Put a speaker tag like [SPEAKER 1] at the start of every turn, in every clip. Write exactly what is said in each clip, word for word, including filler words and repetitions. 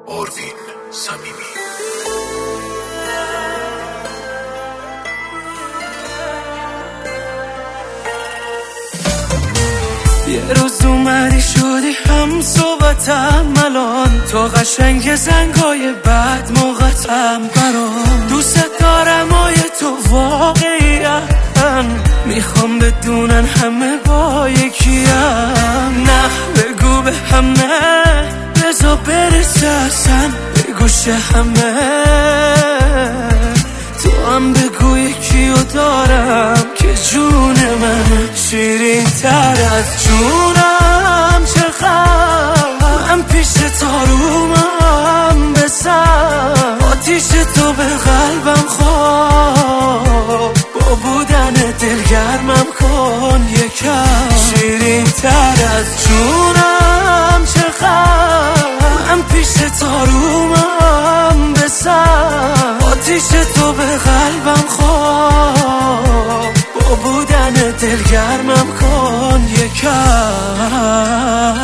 [SPEAKER 1] آروین صمیمی.
[SPEAKER 2] یه روز اومدی شدی هم صحبتم، الان تو قشنگ زنگای بعد موقتم برام. دوست دارم آیه تو واقعیه، میخوام بدونن همه با یکیم. نه بگو به همه، بذار برسه اصلا به گوش همه. تو هم بگو یکیو دارم که جون من شیرین تر از جونم. چقدر من پیش تارومم بسم، آتیش تو به قلبم خواب. با بودن دلگرمم کن یکم شیرین تر از جونم. چقدر من پیش تارومم بسم، آتیش تو به قلبم خواب. با بودن دلگرمم کن یکم.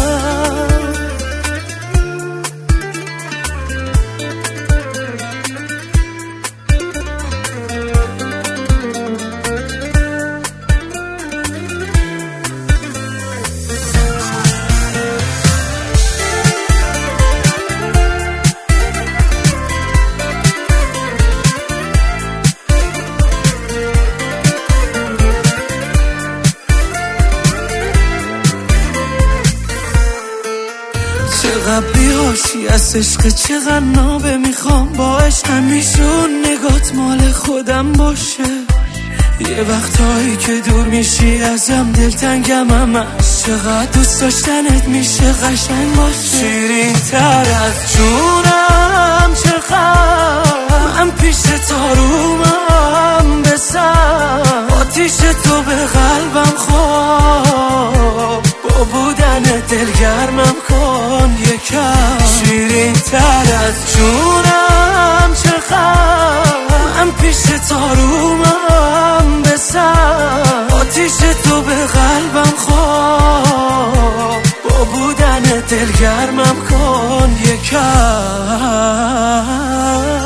[SPEAKER 2] چقدر بی‌هوشی از عشق، چقدر نابه میخوام با عشق همیشون نگات مال خودم باشه. یه وقتایی که دور میشی ازم دلتنگم همش، چقدر دوست داشتنت میشه قشنگ باشه. شیرین تر از جونم. چقدر من پیش تارومم بسم، آتیش تو به قلبم خواب. با بودن دلگرمم کن یکم شیرین تر از جونم. چقدر من پیش تارومم بسم، آتیش تو به قلبم خواب. با بودن دلگرمم کن یکم.